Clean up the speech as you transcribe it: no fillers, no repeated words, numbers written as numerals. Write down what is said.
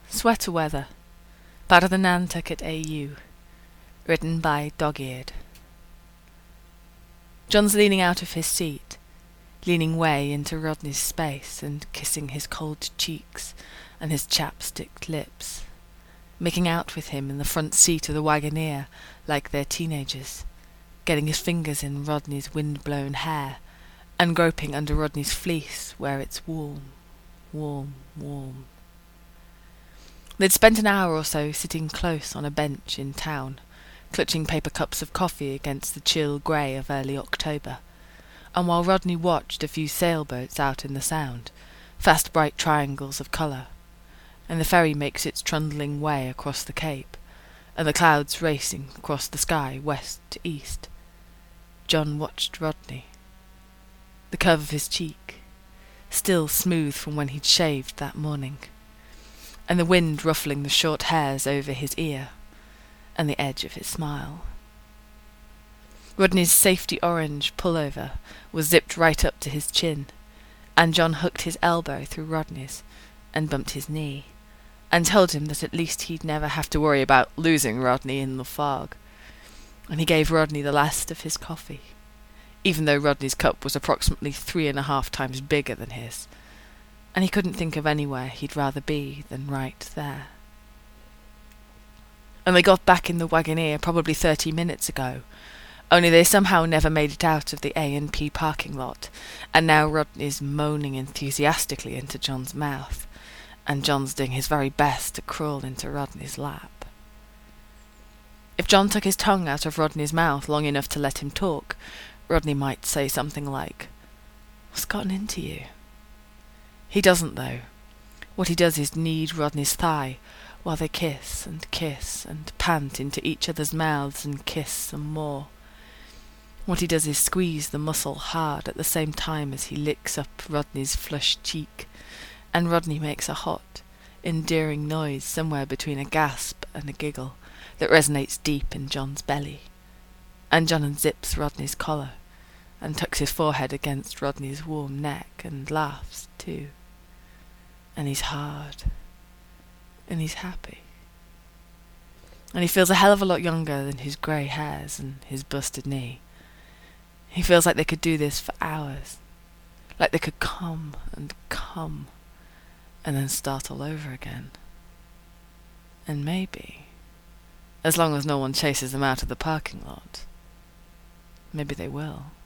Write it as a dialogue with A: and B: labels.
A: Sweater Weather part of the Nantucket AU, written by Dog-Eared. John's leaning out of his seat, leaning way into Rodney's space and kissing his cold cheeks and his chapsticked lips, making out with him in the front seat of the Wagoneer like they're teenagers, getting his fingers in Rodney's wind-blown hair and groping under Rodney's fleece where it's warm, warm, warm. They'd spent an hour or so sitting close on a bench in town, clutching paper cups of coffee against the chill grey of early October, and while Rodney watched a few sailboats out in the Sound, fast bright triangles of colour, and the ferry makes its trundling way across the Cape, and the clouds racing across the sky west to east, John watched Rodney. The curve of his cheek, still smooth from when he'd shaved that morning, and the wind ruffling the short hairs over his ear, and the edge of his smile. Rodney's safety orange pullover was zipped right up to his chin, and John hooked his elbow through Rodney's and bumped his knee, and told him that at least he'd never have to worry about losing Rodney in the fog. And he gave Rodney the last of his coffee, even though Rodney's cup was approximately 3.5 times bigger than his, and he couldn't think of anywhere he'd rather be than right there. And they got back in the Wagoneer probably 30 minutes ago, only they somehow never made it out of the A&P parking lot, and now Rodney's moaning enthusiastically into John's mouth, and John's doing his very best to crawl into Rodney's lap. If John took his tongue out of Rodney's mouth long enough to let him talk, Rodney might say something like, "What's gotten into you?" He doesn't, though. What he does is knead Rodney's thigh while they kiss and pant into each other's mouths and kiss some more. What he does is squeeze the muscle hard at the same time as he licks up Rodney's flushed cheek, and Rodney makes a hot, endearing noise somewhere between a gasp and a giggle that resonates deep in John's belly. And John unzips Rodney's collar and tucks his forehead against Rodney's warm neck and laughs too. And he's hard. And he's happy. And he feels a hell of a lot younger than his grey hairs and his busted knee. He feels like they could do this for hours. Like they could come and then start all over again. And maybe, as long as no one chases them out of the parking lot, maybe they will.